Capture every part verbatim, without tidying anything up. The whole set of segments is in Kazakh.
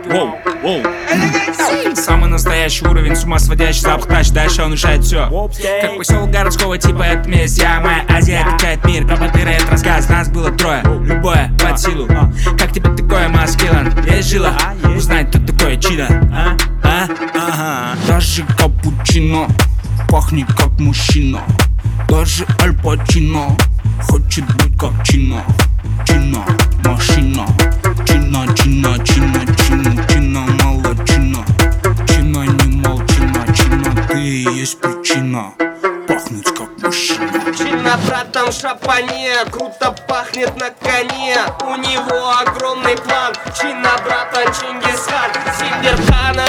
Воу, воу. Самый настоящий уровень, с ума сводящий запах тач, дальше он решает все. Как поселок городского типа, это месть, я моя Азия качает мир. Пропотыры, это рассказ, нас было трое, любое под силу. Как тебе такое, маскилан? Есть жила, узнать, кто такое чидо. А? А? Ага. Даже капучино пахнет как мужчина. Даже Аль Пачино хочет быть как Чино. Чино, машина. Чина, чина, чина, чина, чина, молодчина. Чина, не молчина, чина, ты и есть причина пахнуть как мужчина. Чина, братан, в шапане, круто пахнет на коне. У него огромный план. Чина, братан, Чингисхан. Синдерхана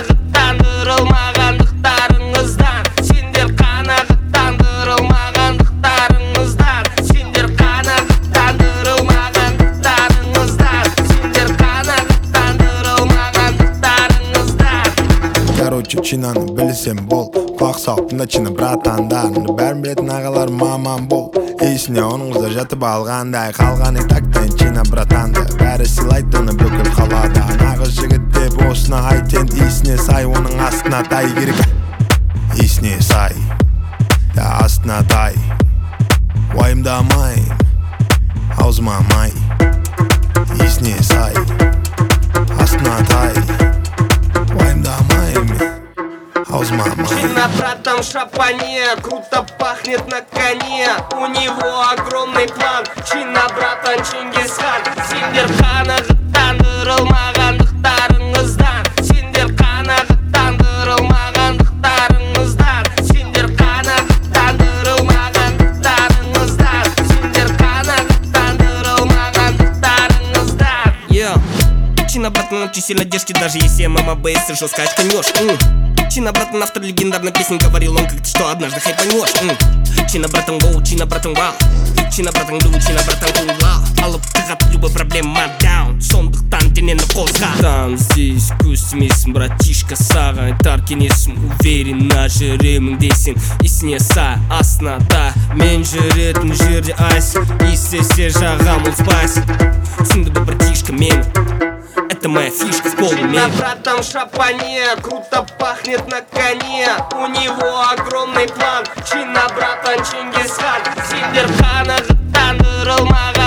жыттандырылмағандықтарыңыздан. Синдерхана жыттандырылмағандықтарыңыздан. Синдерхана жыттандырылмағандықтарыңыздан. Синдерхана жыттандырылмағандықтарыңыздан. Короче, чинаны білсем бол. Құлақ сауыптында чина братандарыңды бәрін білетін ағалар маман бол. Есіне оның қызы жатып алғандай қалғаны тактен чина братанды. Бәрі сыйлайды оны бүкіл қалада. Нағыз жігіт деп осына айтен есіне сай, оның астына тай керек. Есіне сай, да астына тай. Уайымдамайым, аузыма май. Есіне сай, астына тай. Уайымдамайым, аузыма май. Чина, братан, в шапане, круто пахнет на коне. У него огромный план. Чина, братан, Чингисхан. Синдерхана жыттандырылмағандықтарыңыздан. Синдерхана жыттандырылмағандықтарыңыздан. Синдерхана жыттандырылмағандықтарыңыздан. Синдерхана жыттандырылмағандықтарыңыздан. Yeah. Чина, братан, очень сильно держки, даже если мама бейс и жестко очканешь. Чина, братан, автор легендарной песни, говорил он как-то, что однажды хайпанешь. Чина, братан, воу, чина, братан, вау. Чина, братан, глю, чина, братан, кул, вау. Алып тығат любой проблема даун. Сондықтан денені қозға. Там здесь көстемесің, братишка, саған айтар кеңесім. Уверенно жүремін десең, есіне сай, астына тай. Мен жүретін жерде айсың, естесе жағам ол спайсың. Түсінді бұл братишка мені, это моя фишка в полуме. Чина, братан, в шапане, круто пахнет на коне. У него огромный план. Чина, братан, Чингисхан. Синдерхана жыттандырылмаған